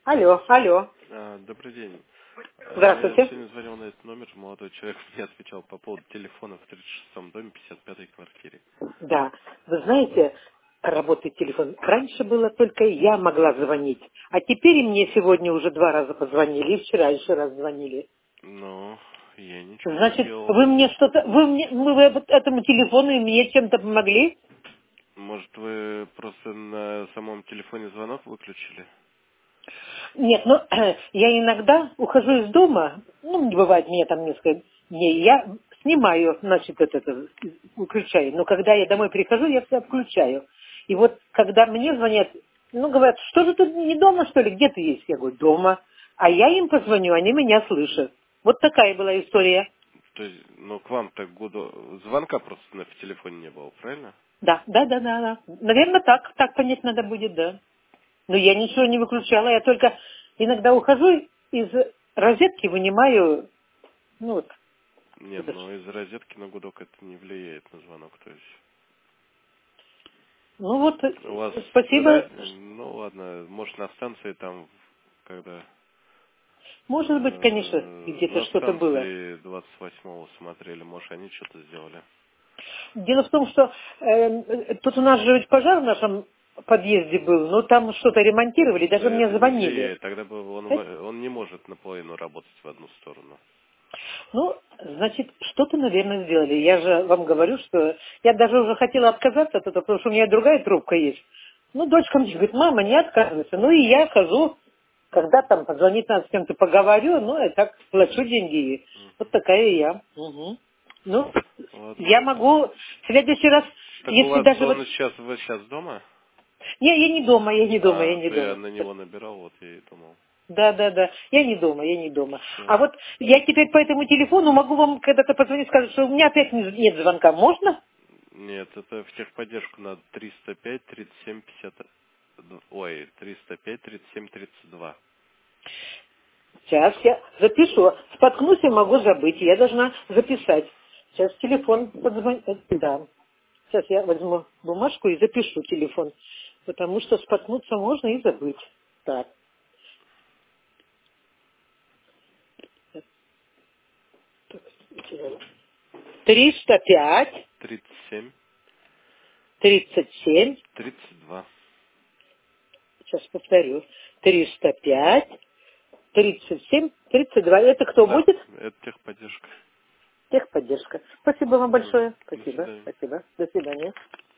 Алло, алло. Добрый день. Я Здравствуйте. сегодня звонил на этот номер, молодой человек мне отвечал по поводу телефона в 36-м доме, 55-й квартире. Да, вы знаете, работает телефон. Раньше было только я могла звонить, а теперь и мне сегодня уже 2 раза позвонили, и вчера еще раз звонили. Но я ничего не Значит, делал. вы мне что-то, вы этому телефону и мне чем-то помогли? Может, вы просто на самом телефоне звонок выключили? Нет, ну, я иногда ухожу из дома, ну, не бывает мне там несколько дней, я снимаю, значит, выключаю. Но когда я домой прихожу, я все включаю. И вот, когда мне звонят, ну, говорят, что же ты не дома, что ли, где ты есть? Я говорю, дома. А я им позвоню, они меня слышат. Вот такая была история. То есть, ну, к вам так году... Звонка просто в телефоне не было, правильно? Да, да, да, да, да. Наверное, так понять надо будет, да. Но я ничего не выключала, я только иногда ухожу из розетки, вынимаю, ну, вот, Нет, это ж. но из розетки на гудок это не влияет на звонок, то есть... Ну вот, У вас... спасибо. Ну, ладно, может, на станции там, когда... Может быть, конечно, где-то На что-то было. станции 28-го смотрели, может, они что-то сделали. Дело в том, что тут у нас же ведь пожар в нашем подъезде был, но там что-то ремонтировали, Да даже мне это не звонили. влияет. Тогда бы он, Э, он не может наполовину работать в одну сторону. Ну, значит, что-то, наверное, сделали. Я же вам говорю, что я даже уже хотела отказаться от этого, потому что у меня другая трубка есть. Ну, дочка мне говорит, мама, не отказывайся. Ну, и я хожу, когда там позвонить надо с кем-то поговорю, ну, я так плачу деньги. И вот такая я. Мгм. Ну, Ладно. я могу в следующий раз, Так у если вас даже вот... он сейчас, вы сейчас дома? Я не дома, я не дома, я не То я дома. на него набирал, вот я и думал. Да, да, да. Я не дома, я не дома. А Все. вот я теперь по этому телефону могу вам когда-то позвонить, сказать, что у меня опять нет звонка. Можно? Нет, это в техподдержку надо 305 37 50... Ой, 305 37 32. Сейчас я запишу. Споткнусь и могу забыть. Я должна записать. Сейчас телефон позвонит. Да. Сейчас я возьму бумажку и запишу телефон. Потому что споткнуться можно и забыть. Так. 305 37 37. 32. Сейчас повторю. 305 37 32. Это кто Да, будет? это техподдержка. Техподдержка. Спасибо вам Мгм. большое. До Спасибо. свидания. Спасибо. До свидания.